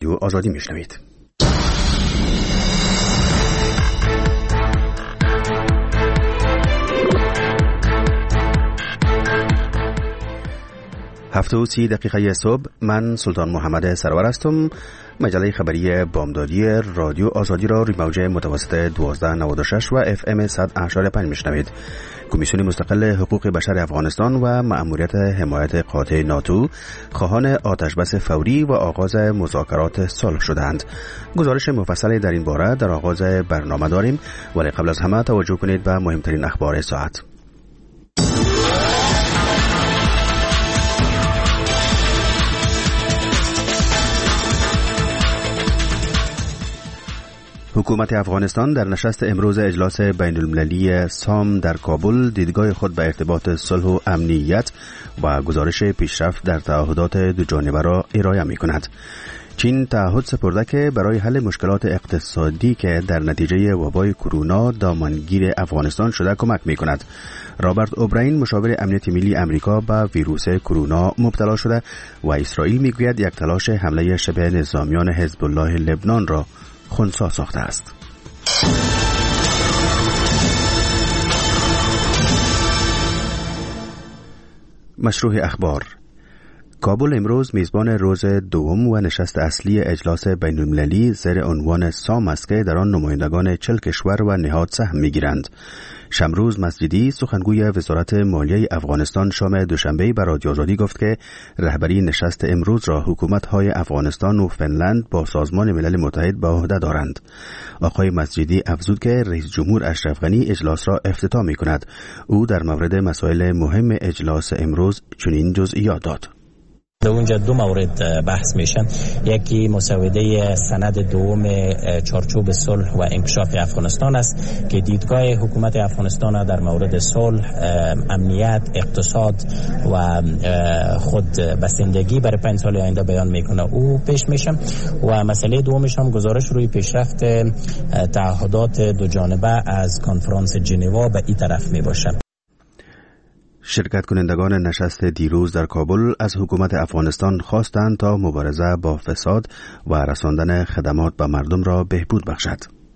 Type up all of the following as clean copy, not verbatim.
رادیو آزادی میشنوید. هفته و 30 دقیقه صبح، من سلطان محمد سرور هستم. مجله خبری بامدادی رادیو آزادی را روی موج متوسط 1296 و FM 100.5 میشنوید. کمیسیون مستقل حقوق بشر افغانستان و مأموریت حمایت قاطع ناتو خواهان آتشبس فوری و آغاز مذاکرات صلح شدند. گزارش مفصلی در این باره در آغاز برنامه داریم، ولی قبل از همه توجه کنید به مهمترین اخبار ساعت. حکومت افغانستان در نشست امروز اجلاس بین المللی سام در کابل دیدگاه خود به ارتباط صلح و امنیت و گزارش پیشرفت در تعهدات دو جانبه را ارائه می کند. چین تعهد سپرده که برای حل مشکلات اقتصادی که در نتیجه وبای کرونا دامنگیر افغانستان شده کمک می کند. رابرت اوبراین مشاور امنیت ملی امریکا به ویروس کرونا مبتلا شده و اسرائیل می گوید یک تلاش حمله شبه نظامیان حزب الله لبنان را خنثی ساخته است. مشروع اخبار. کابل امروز میزبان روز دوم و نشست اصلی اجلاس بین المللی زیر عنوان سام است که در آن نمایندگان 40 کشور و نهاد سهم میگیرند. شمروز مسجدی سخنگوی وزارت مالیه افغانستان شام دوشنبه به رادیو آزادی گفت که رهبری نشست امروز را حکومت‌های افغانستان و فنلند با سازمان ملل متحد به عهده دارند. آقای مسجدی افزود که رئیس جمهور اشرف غنی اجلاس را افتتاح می‌کند. او در مورد مسائل مهم اجلاس امروز چنین جزئیات داد. در اونجا دو مورد بحث میشن. یکی مسوده سند دوم چارچوب صلح و انکشاف افغانستان است که دیدگاه حکومت افغانستان در مورد صلح، امنیت، اقتصاد و خود بسندگی برای 5 سال آینده بیان میکنه. او پیش میشه و مسئله دومش هم گزارش روی پیشرفت تعهدات دو جانبه از کنفرانس ژنو به این طرف میباشه. شرکت کنندگان نشست دیروز در کابل از حکومت افغانستان خواستند تا مبارزه با فساد و رساندن خدمات به مردم را بهبود بخشد.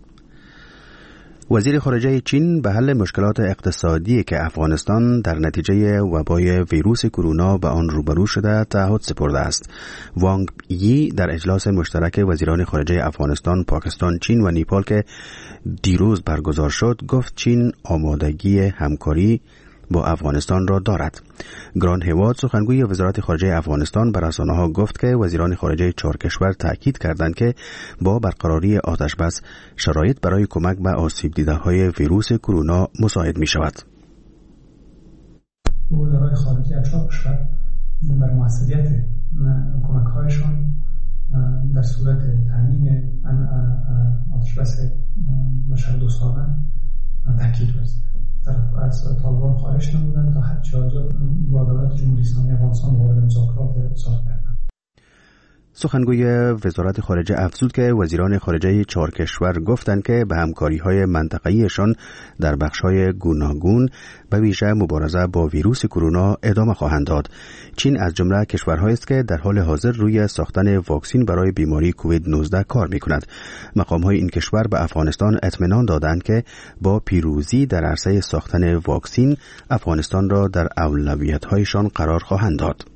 وزیر خارجه چین به حل مشکلات اقتصادی که افغانستان در نتیجه وبای ویروس کرونا به آن روبرو شده تعهد سپرده است. وانگ یی در اجلاس مشترک وزیران خارجه افغانستان، پاکستان، چین و نیپال که دیروز برگزار شد گفت چین آمادگی همکاری با افغانستان را دارد. گران هواد سخنگوی وزارت خارجه افغانستان به رسانه‌ها گفت که وزیران خارجه 4 کشور تاکید کردند که با برقراری آتشبس شرایط برای کمک به آسیب دیده‌های ویروس کرونا مساعد می‌شود. وزرای خارجه 4 کشور بر موثریت کمک‌هایشان در صورت تامین آتشبس بشردوستانه تاکید ورزیدند. از طالبان خواهش نمودند تا هر چه با دولت جمهوری اسلامی افغانستان وارد مذاکرات صلح گردند. سخنگوی وزارت خارجه افزود که وزیران خارجه 4 کشور گفتند که به همکاری‌های منطقه‌ایشان در بخش‌های گوناگون به ویژه مبارزه با ویروس کرونا ادامه خواهند داد. چین از جمله کشورهایی است که در حال حاضر روی ساختن واکسن برای بیماری کووید 19 کار می‌کند. مقام‌های این کشور به افغانستان اطمینان دادند که با پیروزی در عرصه ساختن واکسن افغانستان را در اولویت‌هایشان قرار خواهند داد.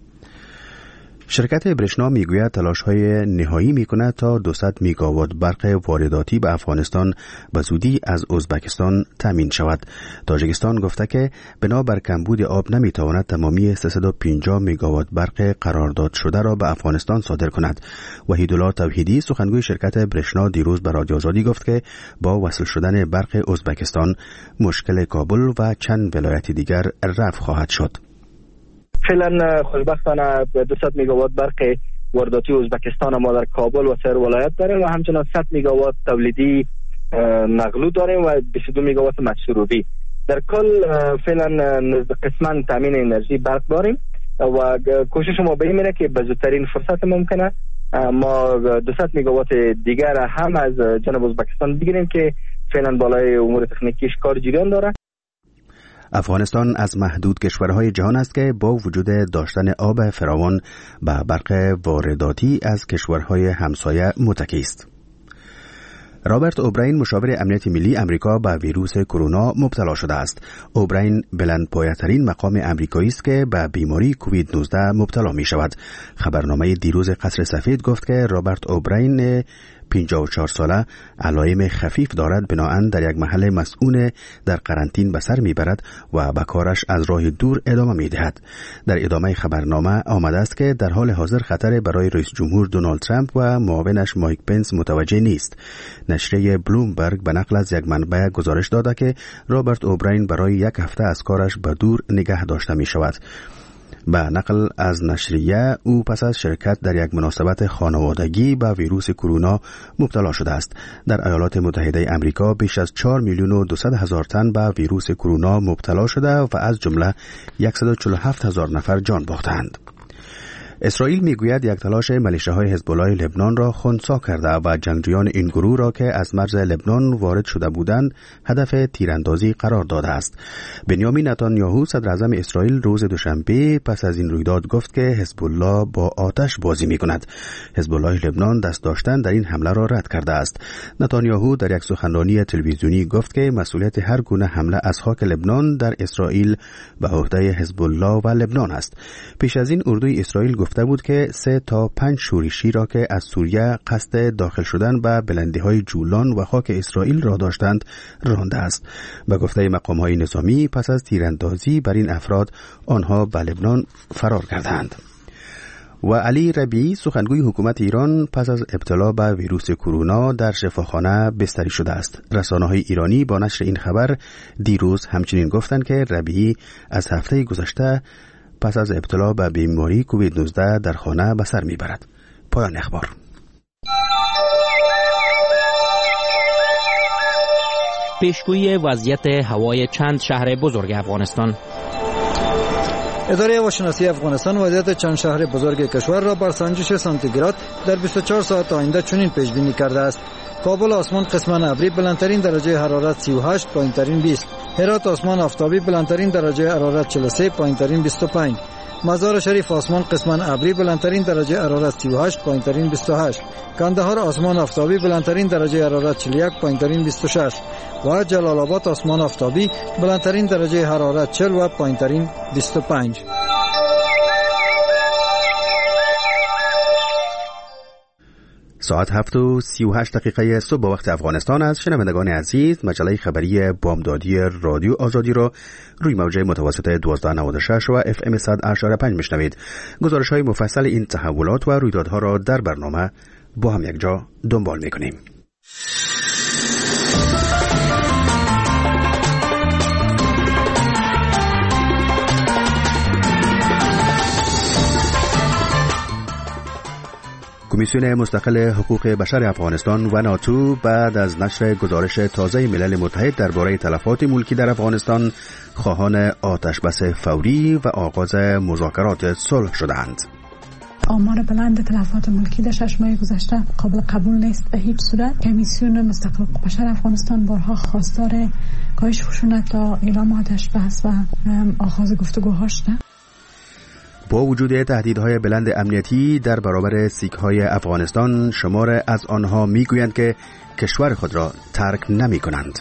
شرکت برشنا میگوید تلاش‌های نهایی می‌کند تا 200 میگاوات برق وارداتی به افغانستان به زودی از ازبکستان تامین شود. تاجیکستان گفته که بنابر کمبود آب نمی‌تواند تمامی 350 میگاوات برق قرارداد شده را به افغانستان صادر کند. وحیدالله توحیدی سخنگوی شرکت برشنا دیروز به رادیو آزادی گفت که با وصل شدن برق ازبکستان مشکل کابل و چند ولایت دیگر رفع خواهد شد. فعلا خوشبختانه 200 میگاوات برق وارداتی ازبکستان ما در کابل و سایر ولایت داریم و همچنان 100 میگاوات تولیدی مغلو داریم و 22 میگاوات مسروبی. در کل فعلا قسما تامین انرژی برق داریم و کوشش ما به این میره که به زودترین فرصت ممکنه ما 200 میگاوات دیگر هم از جنوب ازبکستان بگیریم که فعلا بالای امور تکنیکیش کار جریان داره. افغانستان از محدود کشورهای جهان است که با وجود داشتن آب فراوان به برق وارداتی از کشورهای همسایه متکی است. رابرت اوبراین مشاور امنیت ملی امریکا به ویروس کرونا مبتلا شده است. اوبراین بلندپایه‌ترین مقام امریکایی است که به بیماری کووید 19 مبتلا می شود. خبرنامه دیروز قصر سفید گفت که رابرت اوبراین 54 ساله علائم خفیف دارد، بنابراین در یک محل مسئول در قرنطین به سر میبرد و به کارش از راه دور ادامه میدهد. در ادامه خبرنامه آمده است که در حال حاضر خطر برای رئیس جمهور دونالد ترامپ و معاونش مایک پنس متوجه نیست. نشریه بلومبرگ به نقل از یک منبع گزارش داده که رابرت اوبراین برای یک هفته از کارش به دور نگه داشته می شود. به نقل از نشریه او پس از شرکت در یک مناسبت خانوادگی به ویروس کرونا مبتلا شده است. در ایالات متحده آمریکا بیش از 4,200,000 تن به ویروس کرونا مبتلا شده و از جمله 147,000 نفر جان باختند. اسرائیل میگوید یک تلاش ملیشه‌های حزب الله لبنان را خنثی کرده و جنگجویان این گروه را که از مرز لبنان وارد شده بودند هدف تیراندازی قرار داده است. بنیامین نتانیاهو صدر اعظم اسرائیل روز دوشنبه پس از این رویداد گفت که حزب الله با آتش بازی می‌کند. حزب الله لبنان دست داشتن در این حمله را رد کرده است. نتانیاهو در یک سخنرانی تلویزیونی گفت که مسئولیت هر گونه حمله از خاک لبنان در اسرائیل به عهده حزب الله و لبنان است. پیش از این اردوی اسرائیل گفته بود که 3 تا 5 شورشی را که از سوریه قصد داخل شدن به بلندی‌های جولان و خاک اسرائیل را داشتند رانده است. به گفته مقام‌های نظامی پس از تیراندازی بر این افراد آنها به لبنان فرار کردند. و علی ربیعی سخنگوی حکومت ایران پس از ابتلا به ویروس کرونا در شفاخانه بستری شده است. رسانه‌های ایرانی با نشر این خبر دیروز همچنین گفتند که ربیعی از هفته گذشته پس از ابتلا به بیماری کووید 19 در خانه به سر میبرد. پایان اخبار. پیشگویی وضعیت هوای چند شهر بزرگ افغانستان. اداره هواشناسی افغانستان وضعیت چند شهر بزرگ کشور را بر سنجش سانتیگراد در 24 ساعت آینده چنین پیش بینی کرده است: کابل آسمان قسماً ابری بلندترین درجه حرارت 38، پایینترین 20. هرات آسمان آفتابی بلندترین درجه حرارت 43، پایینترین 25. مزار شریف آسمان قسماً ابری بلندترین درجه حرارت 38، پایینترین 28. کندهار آسمان آفتابی بلندترین درجه حرارت 41، پایینترین 26. و جلال آباد آسمان آفتابی بلندترین درجه حرارت 40 و پایینترین 25. ساعت 7:38 صبح وقت افغانستان است. شنوندگان عزیز، مجله خبری بامدادی رادیو آزادی را روی موج متوسط 1296 و FM 100.5 میشنوید. گزارش‌های مفصل این تحولات و رویدادها را در برنامه با هم یک جا دنبال می‌کنیم. کمیسیون مستقل حقوق بشر افغانستان و ناتو بعد از نشر گزارش تازه ملل متحد درباره تلفات ملکی در افغانستان خواهان آتشبس فوری و آغاز مذاکرات صلح شدند. آمار بلند تلفات ملکی در 6 ماه گذشته قابل قبول نیست به هیچ صورت. کمیسیون مستقل حقوق بشر افغانستان بارها خواستار کاهش خشونت تا اعلام آتشبس و آغاز گفتگوها شده. با وجود تهدیدهای بلند امنیتی در برابر سیک‌های افغانستان، شمار از آنها میگویند که کشور خود را ترک نمی‌کنند.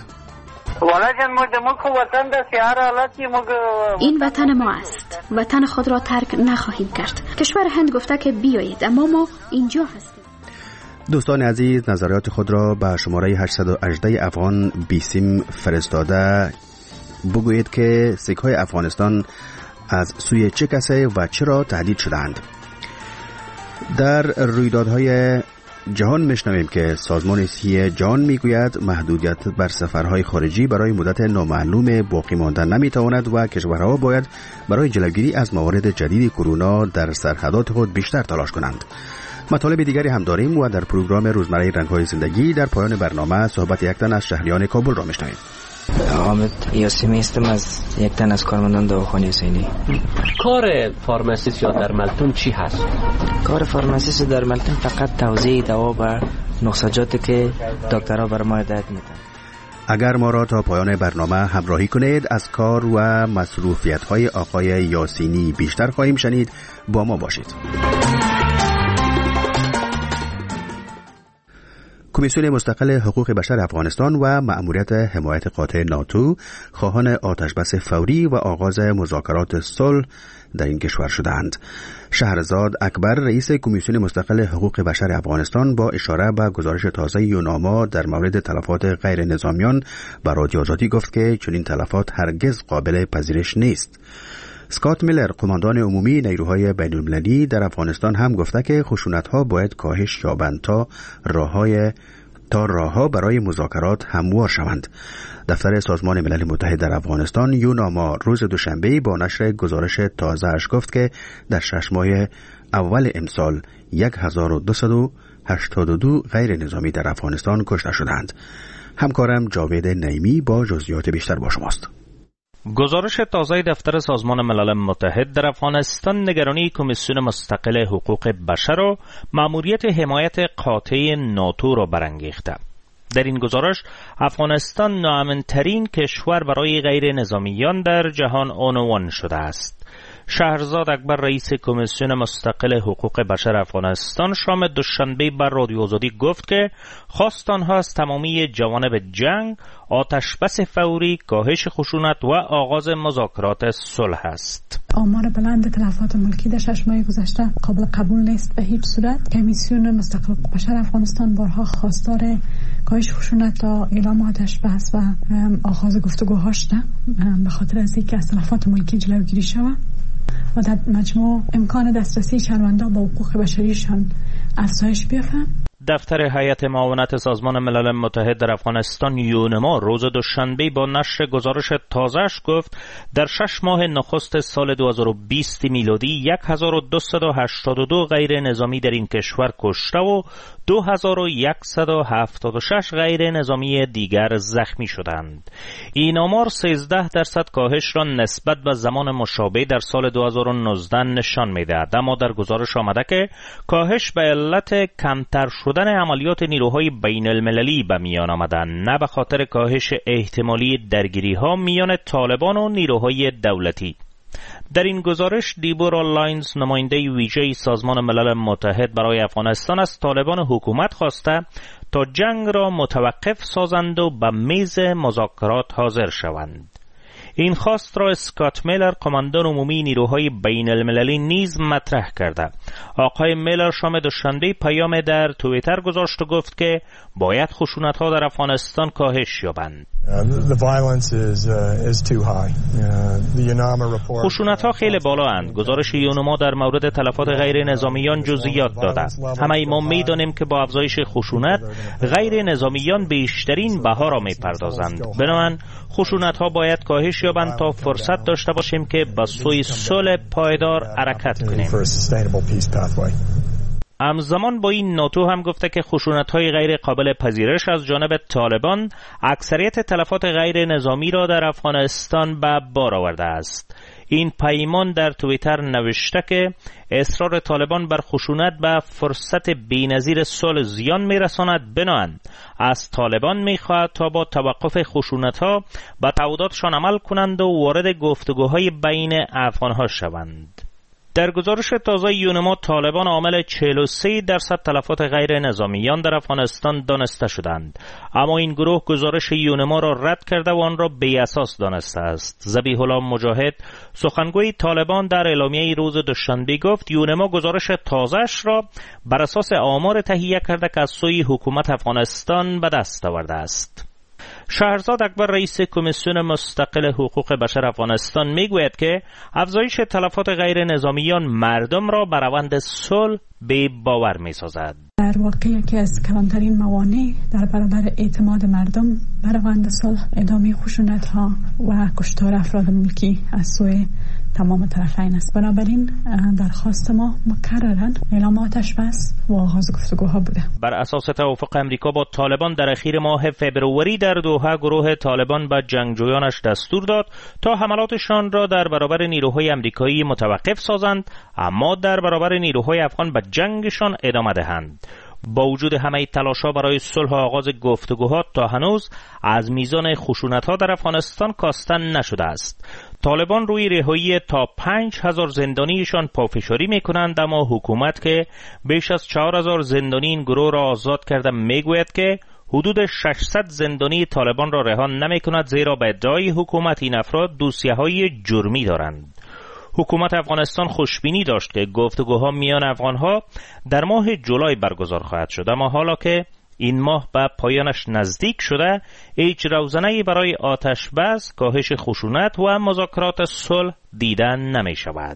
این وطن ما است. وطن خود را ترک نخواهیم کرد. کشور هند گفته که بیایید، اما ما اینجا هستیم. دوستان عزیز، نظریات خود را به شماره 818 افغان بیسیم فرستاده بگویید که سیک‌های افغانستان از سوی چه کسی و چرا تهدید شدند. در رویدادهای جهان میشنویم که سازمان صحی جهان میگوید محدودیت بر سفرهای خارجی برای مدت نامعلوم باقی ماندن نمیتواند و کشورها باید برای جلوگیری از موارد جدید کرونا در سرحدات خود بیشتر تلاش کنند. مطالب دیگری هم داریم و در پروگرام روزمره رنگ‌های زندگی در پایان برنامه صحبت یک تن از شهریان کابل را میشنویم. حامد یاسمی هستم، از یک تن از کارمندان دواخانه حسینی. کار فارماسیست یا درملتون چی هست؟ کار فارماسیست در درملتون فقط توزیع دوا و نسخجاتی که دکترها بر ما هدایت میدن. اگر ما را تا پایان برنامه همراهی کنید از کار و مصروفیت‌های آقای یاسینی بیشتر خواهیم شنید. با ما باشید. کمیسیون مستقل حقوق بشر افغانستان و مأموریت حمایت قاطع ناتو خواهان آتشبس فوری و آغاز مذاکرات صلح در این کشور شدند. شهرزاد اکبر رئیس کمیسیون مستقل حقوق بشر افغانستان با اشاره به گزارش تازه یوناما در مورد تلفات غیر نظامیان به رادیو آزادی گفت که چنین تلفات هرگز قابل پذیرش نیست. اسکات میلر قماندان عمومی نیروهای بین‌المللی در افغانستان هم گفته که خشونت‌ها باید کاهش یابند تا راه‌ها برای مذاکرات هموار شوند. دفتر سازمان ملل متحد در افغانستان یوناما روز دوشنبه با نشر گزارش تازه‌اش گفت که در 6 ماه اول امسال 1282 غیر نظامی در افغانستان کشته شدند. همکارم جاوید نعیمی با جزئیات بیشتر با شماست. گزارش تازه دفتر سازمان ملل متحد در افغانستان نگرانی کمیسیون مستقل حقوق بشر و مأموریت حمایت قاطع ناتو را برانگیخته. در این گزارش افغانستان ناامن‌ترین کشور برای غیر نظامیان در جهان عنوان شده است. شهرزاد اکبر رئیس کمیسیون مستقل حقوق بشر افغانستان شام دوشنبه بر رادیو آزادی گفت که خواست آنها از تمامی جوانب جنگ، آتشبس فوری، کاهش خشونت و آغاز مذاکرات صلح است. آمار بلند تلفات ملکی در 6 ماه گذشته قابل قبول نیست به هیچ صورت. کمیسیون مستقل حقوق بشر افغانستان بارها خواستار کاهش خشونت تا اعلام آتشبس و آغاز گفتگوها شده به خاطر از اینکه از تلفات ملکی جلوگیری شود و در مجموع امکان دسترسی شهروندان به حقوق بشریشان افزایش بیافته. دفتر هیئت معاونت سازمان ملل متحد در افغانستان یونما روز دوشنبه با نشر گزارش تازه‌اش گفت در 6 ماه نخست سال 2020 میلادی 1282 غیر نظامی در این کشور کشته و 2176 غیر نظامی دیگر زخمی شدند. این آمار 13% کاهش را نسبت به زمان مشابه در سال 2019 نشان می‌دهد. اما در گزارش آمده که کاهش به علت کمتر شدن عملیات نیروهای بین المللی به میان آمدن، نه به خاطر کاهش احتمالی درگیری‌ها میان طالبان و نیروهای دولتی. در این گزارش دیبورا لاینز نماینده ویژه سازمان ملل متحد برای افغانستان از طالبان حکومت خواسته تا جنگ را متوقف سازند و به میز مذاکرات حاضر شوند. این خواست را اسکات میلر قماندان عمومی نیروهای بین المللی نیز مطرح کرده. آقای میلر شام دوشنبه پیام در توییتر گذاشت و گفت که باید خشونت‌ها در افغانستان کاهش یابند. خشونت‌ها خیلی بالا اند. گزارش یونما در مورد تلفات غیر نظامیان جزئیات داده. همه ما می‌دانیم که با افزایش خشونت غیر نظامیان بیشترین بها را می‌پردازند. بنابراین خشونت‌ها باید کاهش یابند تا فرصت داشته باشیم که به سوی صلح پایدار حرکت کنیم. همزمان با این ناتو هم گفته که خشونت‌های غیر قابل پذیرش از جانب طالبان اکثریت تلفات غیر نظامی را در افغانستان به بار آورده است. این پیمان در توییتر نوشته که اصرار طالبان بر خشونت به فرصت بی‌نظیر صلح زیان می‌رساند. بنابراین از طالبان می‌خواهد تا با توقف خشونت‌ها به تعهداتشان عمل کنند و وارد گفتگوهای بین افغان‌ها شوند. در گزارش تازه یونما طالبان عامل 43% تلفات غیر نظامیان در افغانستان دانسته شدند، اما این گروه گزارش یونما را رد کرده و آن را بی اساس دانسته است. ذبیح الله مجاهد سخنگوی طالبان در اعلامیه روز دوشنبه گفت یونما گزارش تازه‌اش را بر اساس آمار تهیه کرده که از سوی حکومت افغانستان به دست آورده است. شهرزاد اکبر رئیس کمیسیون مستقل حقوق بشر افغانستان میگوید که افزایش تلفات غیر نظامیان مردم را بر روند صلح بی باور میسازد. در واقع یکی از کلانترین موانع در برابر اعتماد مردم بر روند صلح ادامه خشونت‌ها و کشتار افراد ملکی از سوی تمام طرفین است. بنابراین درخواست ما مکرراً اعلام آتشبس و آغاز گفتگوها بوده. بر اساس توافق امریکا با طالبان در اخیر ماه فبروری در دوحه گروه طالبان به جنگجویانش دستور داد تا حملاتشان را در برابر نیروهای امریکایی متوقف سازند، اما در برابر نیروهای افغان به جنگشان ادامه دهند. با وجود همه تلاش‌ها برای صلح و آغاز گفتگوها تا هنوز از میزان خشونت‌ها در افغانستان کاستن نشده است. طالبان روی رهایی تا 5000 زندانیشان پافشاری می‌کنند، اما حکومت که بیش از 4000 زندانی این گروه را آزاد کرده میگوید که حدود 600 زندانی طالبان را رها نمی‌کند، زیرا به ادعای حکومت این افراد دوسیه‌های جرمی دارند. حکومت افغانستان خوشبینی داشت که گفتگوها میان افغانها در ماه جولای برگزار خواهد شد، اما حالا که این ماه به پایانش نزدیک شده، هیچ روزنه‌ای برای آتش بس، کاهش خشونت و مذاکرات صلح دیده نمی شود.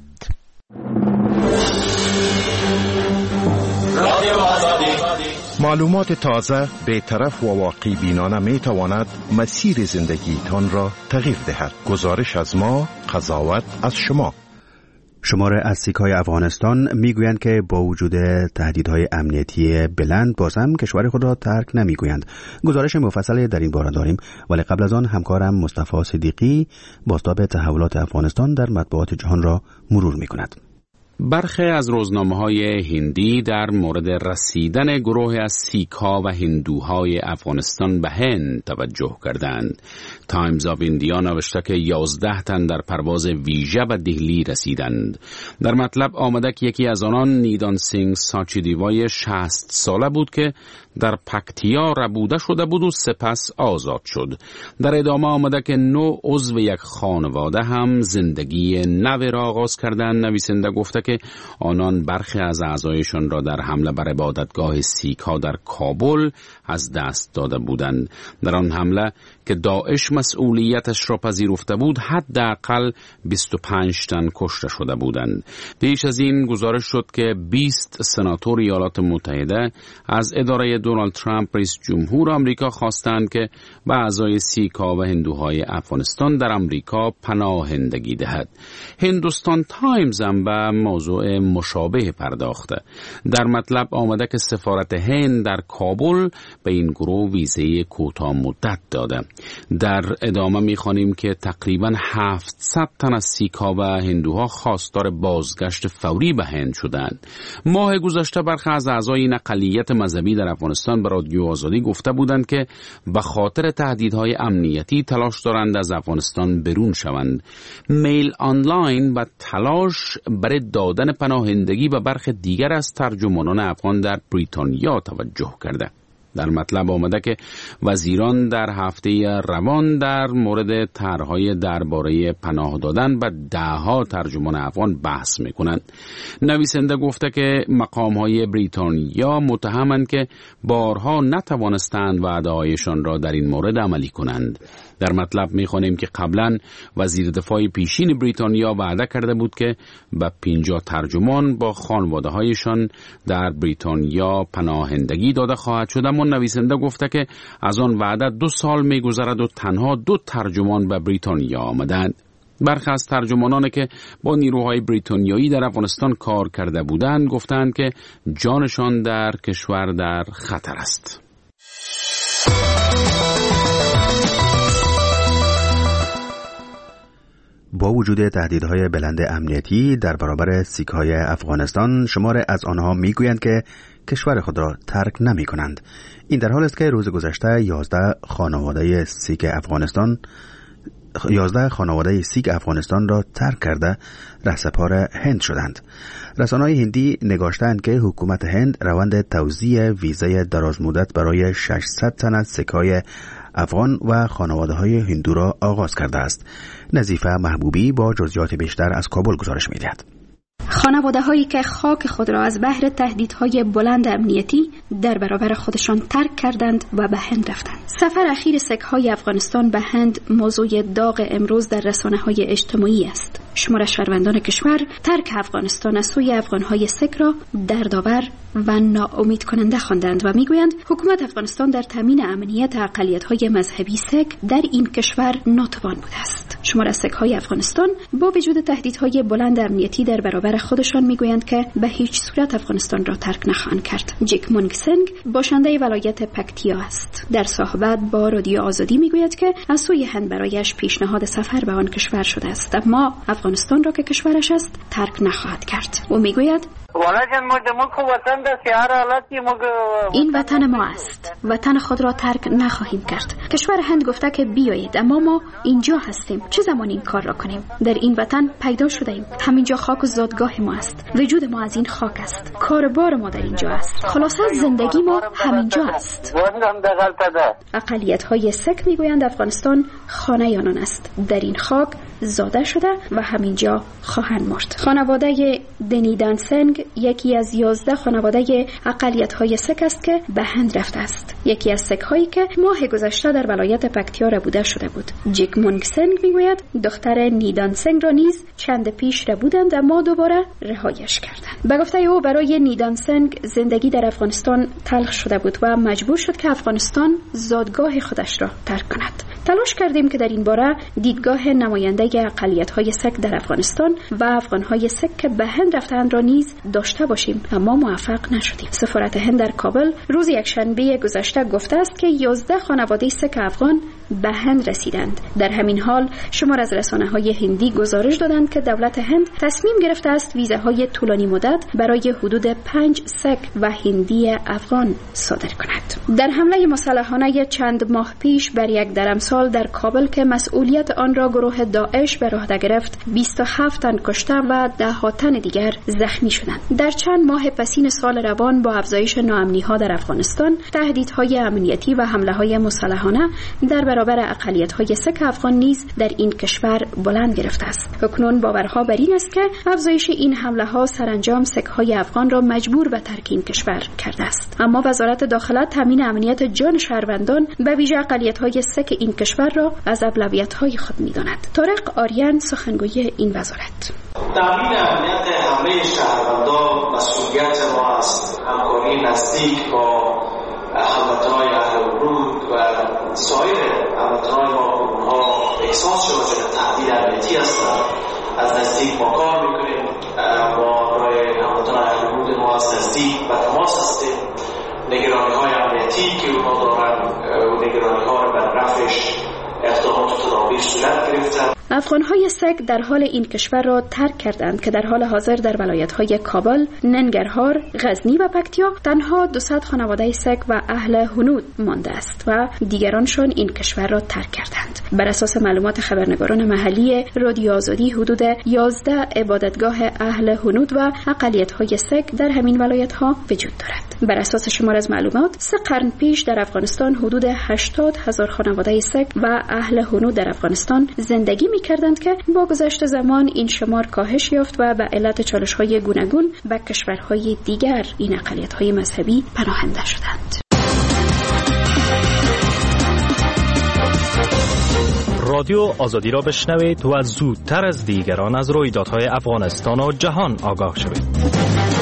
معلومات تازه، بی‌طرف و واقع بینانه می تواند مسیر زندگیتان را تغییر دهد. گزارش از ما، قضاوت از شما. شماره از سیک‌های افغانستان میگویند که با وجود تهدیدهای امنیتی بلند باز هم کشور خود را ترک نمیگویند. گزارش مفصلی در این باره داریم، ولی قبل از آن همکارم مصطفی صدیقی بازتاب تحولات افغانستان در مطبوعات جهان را مرور میکند. برخی از روزنامه‌های هندی در مورد رسیدن گروه از سیک‌ها و هندوهای افغانستان به هند توجه کردند. تایمز آف ایندیا نوشته که 11 تن در پرواز ویژه به دهلی رسیدند. در مطلب آمده که یکی از آنان نیدان سینگ ساچیدیوای 60 ساله بود که در پکتیا ربوده شده بود و سپس آزاد شد. در ادامه آمده که 9 عضو یک خانواده هم زندگی نو را آغاز کردند. نویسنده گفته که آنان برخی از اعضایشان را در حمله بر عبادتگاه سیک‌ها در کابل از دست داده بودند. در آن حمله که داعش مسئولیتش را پذیرفته بود، حداقل 25 تن کشته شده بودند. پیش از این گزارش شد که 20 سناتور ایالات متحده از اداره دونالد ترامپ رئیس جمهور آمریکا خواستند که به اعضای سیک‌ها و هندوهای افغانستان در آمریکا پناهندگی دهد. هندوستان تایمز هم به موضوع مشابه پرداخته. در مطلب آمده که سفارت هند در کابل به این گروه ویزه کوتاه مدت داده. در ادامه می‌خوانیم که تقریباً 700 تن از سیک‌ها و هندوها خواستار بازگشت فوری به هند شدند. ماه گذشته برخی از اعضای این اقلیت مذهبی در افغانستان به رادیو آزادی گفته بودند که به خاطر تهدیدهای امنیتی تلاش دارند از افغانستان برون شوند. میل آنلاین و تلاش برای دادن پناهندگی به برخی دیگر از ترجمانان افغان در بریتانیا توجه کرده. در مطلب آمده که وزیران در هفته روان در مورد طرح‌های درباره پناه دادن به 10 ترجمان افغان بحث می‌کنند. نویسنده گفته که مقام‌های بریتانیا متهمند که بارها نتوانستند وعده‌هایشان را در این مورد عملی کنند. در مطلب می‌خوانیم که قبلا وزیر دفاع پیشین بریتانیا وعده کرده بود که به 50 ترجمان با خانواده‌هایشان در بریتانیا پناهندگی داده خواهد شد، اما نویسنده گفته که از آن وعده 2 سال می‌گذرد و تنها 2 ترجمان به بریتانیا آمدند. برخی از ترجمانانی که با نیروهای بریتانیایی در افغانستان کار کرده بودند گفتند که جانشان در کشور در خطر است. با وجود تهدیدهای بلند امنیتی در برابر سیک‌های افغانستان، شمار از آنها میگویند که کشور خود را ترک نمی کنند. این در حال است که روز گذشته 11 خانواده سیک افغانستان را ترک کرده رهسپار هند شدند. رسانه‌های هندی نگاشتند که حکومت هند روند توزیع ویزای درازمدت برای 600 تن از سیک‌های افغان و خانواده‌های هندو را آغاز کرده است. نظیفه محبوبی با جزئیات بیشتر از کابل گزارش می‌دهد. خانواده‌هایی که خاک خود را از بحر تهدیدهای بلند امنیتی در برابر خودشان ترک کردند و به هند رفتند. سفر اخیر سیک‌های افغانستان به هند موضوع داغ امروز در رسانه‌های اجتماعی است. شمار شهروندان کشور ترک افغانستان از سوی افغان‌های سیک را دردآور و ناامید کننده خواندند و میگویند حکومت افغانستان در تامین امنیت اقلیت‌های مذهبی سیک در این کشور ناتوان بوده است. شمار از سیک‌های افغانستان با وجود تهدیدهای بلند امنیتی در برابر خودشان میگویند که به هیچ صورت افغانستان را ترک نخواهند کرد. جک مونگ سنگ باشنده ولایت پکتیا است. در صحبت با رادیو آزادی میگوید که از سوی هند برایش پیشنهاد سفر به آن کشور شده است، اما افغانستان را که کشورش است ترک نخواهد کرد. او میگوید این وطن ما است. وطن خود را ترک نخواهیم کرد. کشور هند گفته که بیایید، اما ما اینجا هستیم. چه زمان این کار را کنیم؟ در این وطن پیدا شده ایم. همینجا خاک و زادگاه ما است. وجود ما از این خاک است. کاربار ما در اینجا است. خلاصه زندگی ما همینجا است. اقلیت‌های سک میگویند افغانستان خانه آنان است. در این خاک زاده شده و همینجا خواهند مرد. خانواده دنیدان سنگ یکی از 11 خانواده اقلیت‌های سک است که به هند رفته است. یکی از سک‌هایی که ماه گذشته در ولایت پکتیا ربوده شده بود. جیکمونگ سنگ میگوید دختر نیدان سنگ را نیز چند پیش ربودند اما دوباره رهایش کردند. به گفته او برای نیدان سنگ زندگی در افغانستان تلخ شده بود و مجبور شد که افغانستان زادگاه خودش را ترک کند. تلاش کردیم که در این باره دیدگاه نماینده اقلیت‌های سک در افغانستان و افغان‌های سک که به هند رفتند را نیز داشته باشیم اما موفق نشدیم. سفارت هند در کابل روز یکشنبه گذشته گفته است که 11 خانواده سک افغان به هند رسیدند. در همین حال شمار از رسانه‌های هندی گزارش دادند که دولت هند تصمیم گرفته است ویزاهای طولانی مدت برای حدود 5 سک و هندی افغان صادر کند. در حمله مسلحانه چند ماه پیش بر یک درمسال در کابل که مسئولیت آن را گروه داعش به عهده گرفت 27 تن کشته و 10 تن دیگر زخمی شدند. در چند ماه پسین سال روان با افزایش ناامنی‌ها در افغانستان، تهدیدهای امنیتی و حمله‌های مسلحانه در برابر اقلیت‌های سک افغان نیز در این کشور بلند گرفته است. اکنون باورها بر این است که افزایش این حمله‌ها سرانجام سک‌های افغان را مجبور به ترک این کشور کرده است. اما وزارت داخله تامین امنیت جان شهروندان به ویژه اقلیت‌های سک این کشور را از اولویت‌های خود می‌داند. طارق آریان سخنگوی این وزارت: تامین امنیت همه شهروندان مسئولیت ما است. همکاری نزدیک با هموطنان اهل ورود و سایر هموطنان ما اونها احساس شده که تهدید امنیتی هستند. از نزدیک ما کار میکنیم، با رای هموطنان اهل ورود ما از نزدیک و تماس هستیم. نگرانی های امنیتی که اونها دارن و نگرانی ها رو بر رفعش اقدامات تدابیر صورت گرفتند. افغان‌های سک در حال این کشور را ترک کردند که در حال حاضر در ولایت‌های کابل، ننگرهار، غزنی و پکتیا تنها 200 خانواده سک و اهل هنود مانده است و دیگرانشون این کشور را ترک کردند. بر اساس معلومات خبرنگاران محلی رادیو آزادی حدود 11 عبادتگاه اهل هنود و اقلیت‌های سک در همین ولایت‌ها وجود دارد. بر اساس شمار از معلومات 3 قرن پیش در افغانستان حدود 80,000 خانواده سک و اهل هنود در افغانستان زندگی می‌کردند که با گذشت زمان این شمار کاهش یافت و به علت چالش‌های گوناگون به کشورهای دیگر این اقلیت‌های مذهبی پناهنده شدند. رادیو آزادی را بشنوید و زودتر از دیگران از رویدادهای افغانستان و جهان آگاه شوید.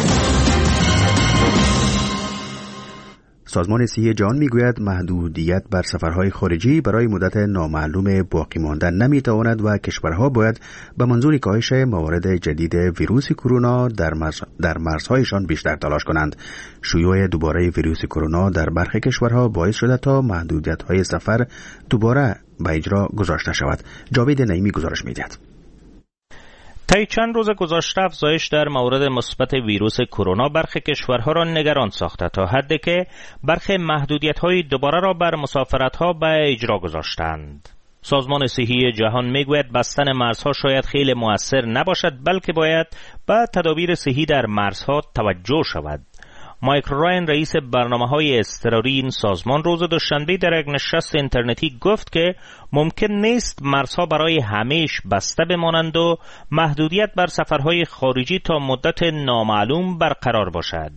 سازمان صحی جهان میگوید محدودیت بر سفرهای خارجی برای مدت نامعلوم باقی ماندن نمیتواند و کشورها باید به منظور کاهش موارد جدید ویروس کرونا در مرزهایشان بیشتر تلاش کنند. شیوع دوباره ویروس کرونا در برخی کشورها باعث شده تا محدودیت‌های سفر دوباره به اجرا گذاشته شود. جاوید نعیمی گزارش می‌دهد. طی چند روز گذشته افزایش در مورد مثبت ویروس کرونا برخی کشورها را نگران ساخته تا حدی که برخی محدودیت‌های دوباره را بر مسافرت‌ها به اجرا گذاشتند. سازمان صحی جهان میگوید بستن مرزها شاید خیلی مؤثر نباشد، بلکه باید به تدابیر صحی در مرزها توجه شود. مایک راین رئیس برنامه‌های اضطراری این سازمان روز دوشنبه در یک نشست اینترنتی گفت که ممکن نیست مرزها برای همیشه بسته بمانند و محدودیت بر سفرهای خارجی تا مدت نامعلوم برقرار باشد.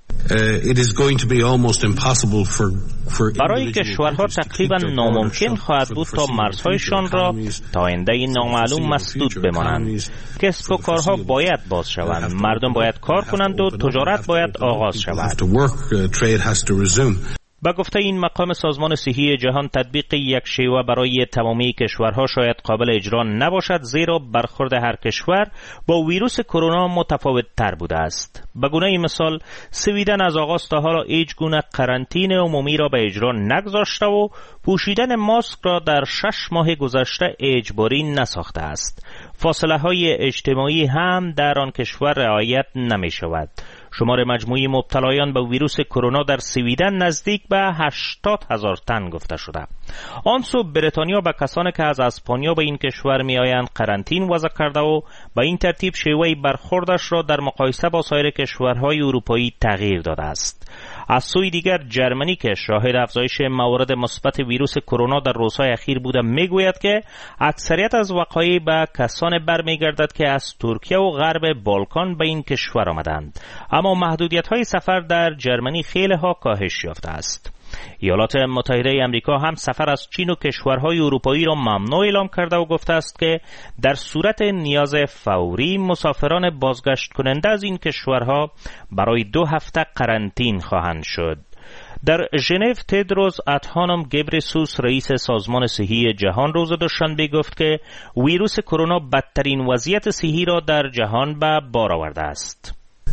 برای کشورها تقریبا ناممکن خواهد بود تا مرزهایشان را تا آینده نامعلوم مسدود بمانند. کسب و کارها باید باز شوند، مردم باید کار کنند و تجارت باید آغاز شود. با گفته این مقام سازمان صحی جهان تطبیق یک شیوه برای تمامی کشورها شاید قابل اجرا نباشد، زیرا برخورد هر کشور با ویروس کرونا متفاوت تر بوده است. به گونه مثال سویدن از آغاز تا حالا هیچ گونه قرنطینه عمومی را به اجرا نگذاشته و پوشیدن ماسک را در 6 ماه گذشته اجباری نساخته است. فاصله های اجتماعی هم در آن کشور رعایت نمی شود. شمار مجموعی مبتلایان به ویروس کرونا در سویدن نزدیک به 80,000 تن گفته شده. آن سو بریتانیا به کسانی که از اسپانیا به این کشور می آیند قرنطین وضع کرده و به این ترتیب شیوه برخوردش را در مقایسه با سایر کشورهای اروپایی تغییر داده است. از سوی دیگر جرمنی که شاهد افزایش موارد مثبت ویروس کرونا در روزهای اخیر بوده میگوید که اکثریت از وقایع به کسان برمیگردد که از ترکیه و غرب بالکان به این کشور آمدند، اما محدودیت‌های سفر در جرمنی خیلی ها کاهش یافته است. ایالات متحده آمریکا هم سفر از چین و کشورهای اروپایی را ممنوع اعلام کرده و گفته است که در صورت نیاز فوری مسافران بازگشت کننده از این کشورها برای 2 هفته قرنطین خواهند شد. در ژنو تدروس ادهانوم گبرسوس رئیس سازمان صحی جهان روز دوشنبه گفت که ویروس کرونا بدترین وضعیت صحی را در جهان به بار آورده است.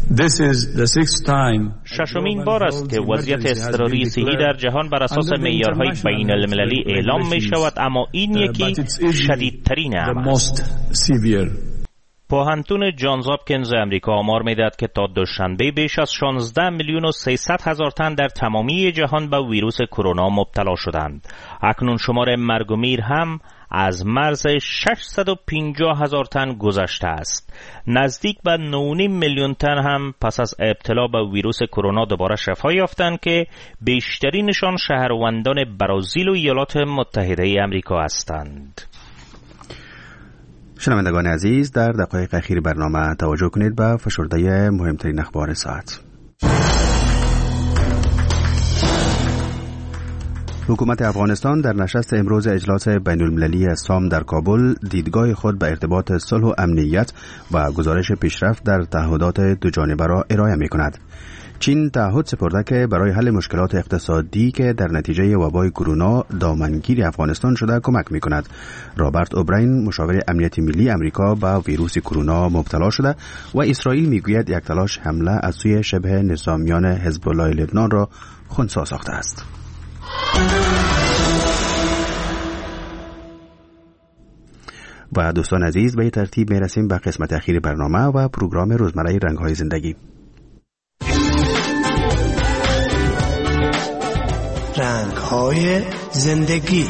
ششمین بار است که وضعیت اضطراری صحی در جهان بر اساس معیارهای بین المللی اعلام می شود، اما این یکی شدیدترین است. پوهنتون جانز هاپکینز امریکا آمار می‌دهد که تا دوشنبه بیش از 16,300,000 تن در تمامی جهان به ویروس کرونا مبتلا شدند. اکنون شمار مرگ و میر هم از مرز 650,000 تن گذشته است. نزدیک به 9.5 میلیون تن هم پس از ابتلا به ویروس کرونا دوباره شفا یافتند که بیشترینشان شهروندان برزیل و ایالات متحده آمریکا هستند. شنوندگان عزیز، در دقایق اخیر برنامه توجه کنید به فشرده مهمترین اخبار ساعت. حکومت افغانستان در نشست امروز اجلاس بین المللی سام در کابل دیدگاه خود به ارتباط صلح و امنیت و گزارش پیشرفت در تعهدات دو جانبه را ارائه می کند. چین تعهد سپرده که برای حل مشکلات اقتصادی که در نتیجه وبای کرونا دامنگیر افغانستان شده کمک می کند. رابرت اوبراین مشاور امنیت ملی امریکا به ویروس کرونا مبتلا شده و اسرائیل می گوید یک تلاش حمله از سوی شبه نظامیان حزب الله لبنان را خنثی ساخته است. و دوستان عزیز، به ترتیب می رسیم به قسمت اخیر برنامه و پروگرام روزمره رنگ‌های زندگی. رنگ‌های زندگی.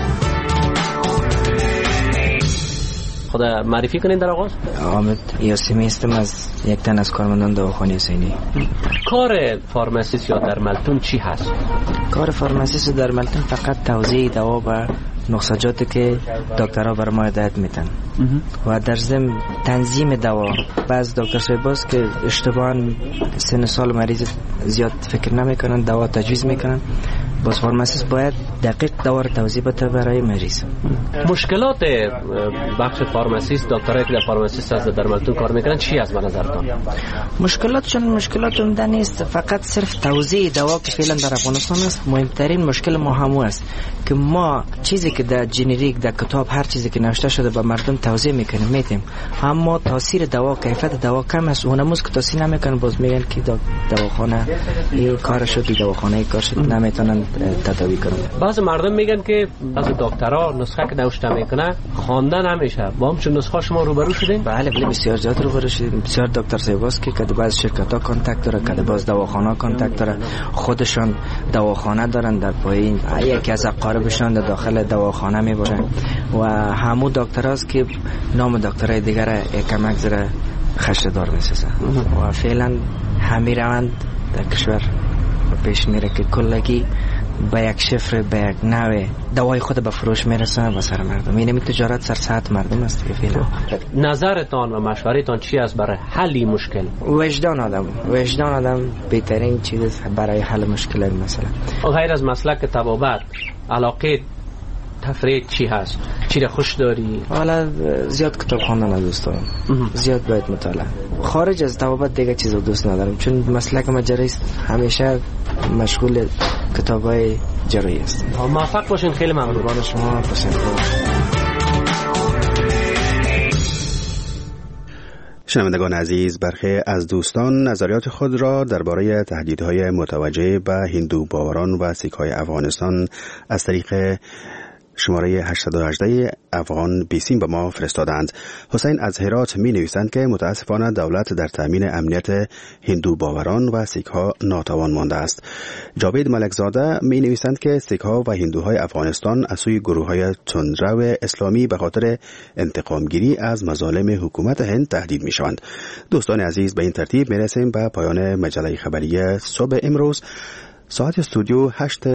خود معرفی کنین در آغاز؟ حامد یاسمی هستم، از یک تن از کارمندان دواخانه حسینی. کار فارماسیست یا درملتون چی هست؟ کار فارماسیست و درملتون فقط توزیع دوا و نسخجاتی که دکترها بر ما هدایت میتن و در ضمن تنظیم دوا. بعض دکتر صاحباست که اشتباهاً سن سال مریض زیاد فکر نمیکنن، دوا تجویز میکنن. باز فارماسیست باید دقیق دوا رو توضیح بده برای مریض. مشکلات بخش فارماسیست، دکترایی که در فارماسیست از درملتون کار میکنن چی از به نظرتان؟ مشکلاتشون مشکلات عمده نیست، فقط صرف توزیع دوا که فعلا در افغانستان است. مهمترین مشکل ما همون است که ما چیزی که در جنریک، در کتاب، هر چیزی که نوشته شده به مردم توزیع میکنیم میتیم، اما تاثیر دوا، کیفیت دوا کم است. اونموز که تاثیر نمیکنه باز میگن که دواخانه این کارش شد، دواخانه کار شد، نمیتونن تداوی کنن. بعض مردم میگن که بعض دکترها نسخه که نوشته میکنه خواندن نمیشه. با همچون نسخه شما روبرو شدین؟ بله بسیار زیاد روبرو شدیم. بسیار دکتر صاحباست که کده بعض شرکت‌ها کانتاکت داره، کده بعض دواخانه‌ها کانتاکت داره، خودشان دواخانه دارن در پایین، یکی از اقاربشان در داخل دواخانه میبرن و همو دکتراست که نام دکترای دیگر کمک زره خشدار میسازه و فعلا همین روند در کشور پیش میره که کلگی با یک شفر، با یک نوع دوای خود به فروش میرسن و سر مردم. اینمی تجارت سر ساعت مردم است که فعلا. نظرتان و مشورتان چی است برای حل مشکل؟ وجدان آدم بهترین چیز برای حل مشکل این مسئله. غیر از مسلک طبابت، علاقه تفریح چی هست؟ چی را خوش داری؟ حالا زیاد کتاب خواندن دوست دارم، زیاد باید مطالعه. خارج از طبابت دیگه چیز دوست ندارم، چون مسلک مجریست همیشه مشغول کتابای جرایی است. موفق باشین. خیلی ممنون. قربان شما. شنوندگان عزیز، برخی از دوستان نظریات خود را درباره تهدیدهای متوجه به هندو باوران و سیک‌های افغانستان از طریق شماره 818 افغان بیسیم به ما فرستادند. حسین از هرات می نویسند که متاسفانه دولت در تامین امنیت هندو باوران و سیک ها ناتوان مانده است. جاوید ملکزاده می نویسند که سیک ها و هندوهای افغانستان از سوی گروه های تندرو اسلامی به خاطر انتقام گیری از مظالم حکومت هند تهدید می شوند. دوستان عزیز، به این ترتیب می رسیم به پایان مجله خبری صبح امروز. ساعت استودیو 8